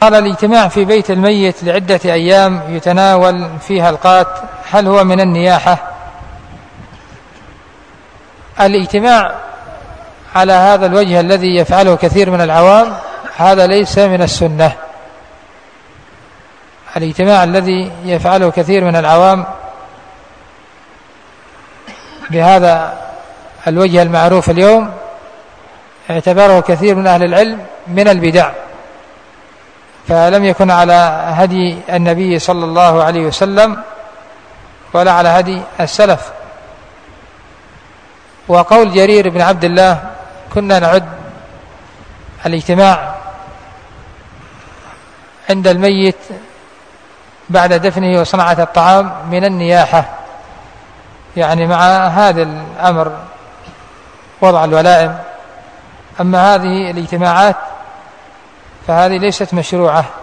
قال: الاجتماع في بيت الميت لعدة أيام يتناول فيها القات هل هو من النياحة؟ الاجتماع على هذا الوجه الذي يفعله كثير من العوام هذا ليس من السنة. الاجتماع الذي يفعله كثير من العوام بهذا الوجه المعروف اليوم اعتبره كثير من أهل العلم من البدع، فلم يكن على هدي النبي صلى الله عليه وسلم ولا على هدي السلف. وقول جرير بن عبد الله: كنا نعد الاجتماع عند الميت بعد دفنه وصنعة الطعام من النياحة، يعني مع هذا الأمر وضع الولائم. أما هذه الاجتماعات فهذه ليست مشروعة